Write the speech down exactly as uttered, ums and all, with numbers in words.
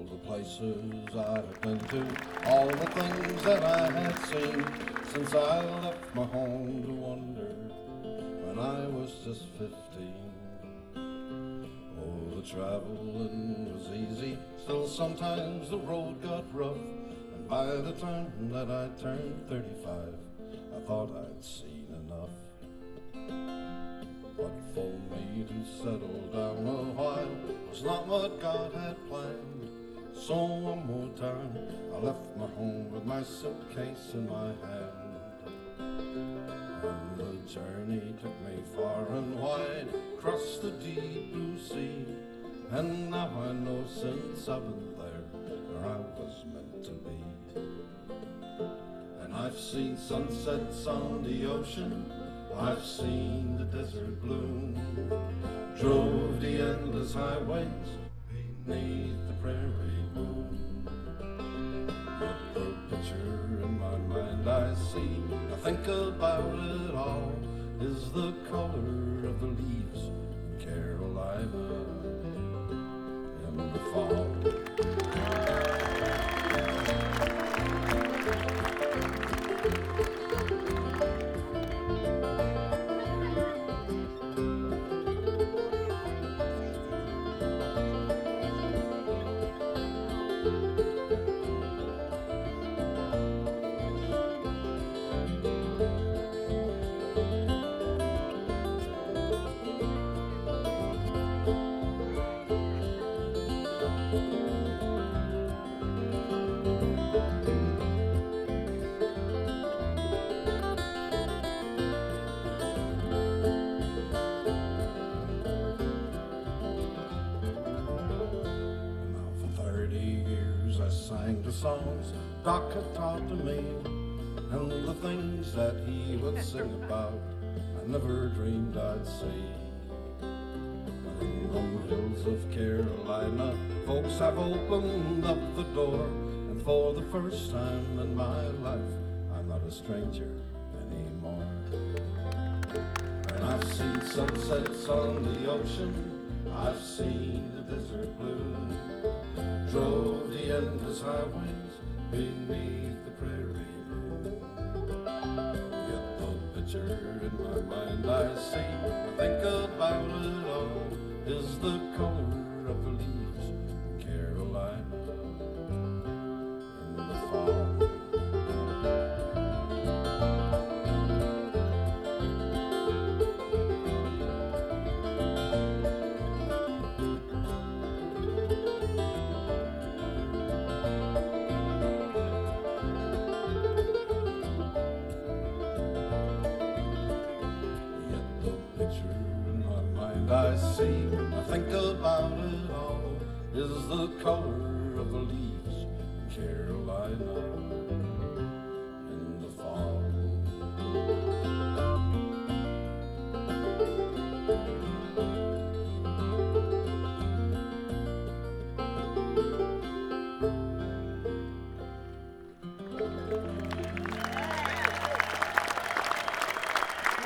the places I had been to, all the things that I had seen since I left my home to wander when I was just fifteen. Oh, the traveling was easy, still sometimes the road got rough, and by the time that I turned thirty-five, I thought I'd seen enough. But for me to settle down a while was not what God had planned. So one more time I left my home with my suitcase in my hand. And the journey took me far and wide, across the deep blue sea. And now I know since I've been there where I was meant to be. And I've seen sunsets on the ocean, I've seen the desert bloom, drove the endless highways beneath the prairie moon. Yet the picture in my mind I see, I think about it all, is the color of the leaves in Carolina in the fall. Sang the songs Doc had taught to me, and the things that he would sing about I never dreamed I'd see. In the hills of Carolina, folks have opened up the door, and for the first time in my life, I'm not a stranger anymore. And I've seen sunsets on the ocean, I've seen the desert bloom, drove the endless highways beneath the prairie moon. Yet the picture in my mind I see, I think about it all, is the color of the leaves in Carolina in the fall. I see, I think about it all, is the color of the leaves in Carolina.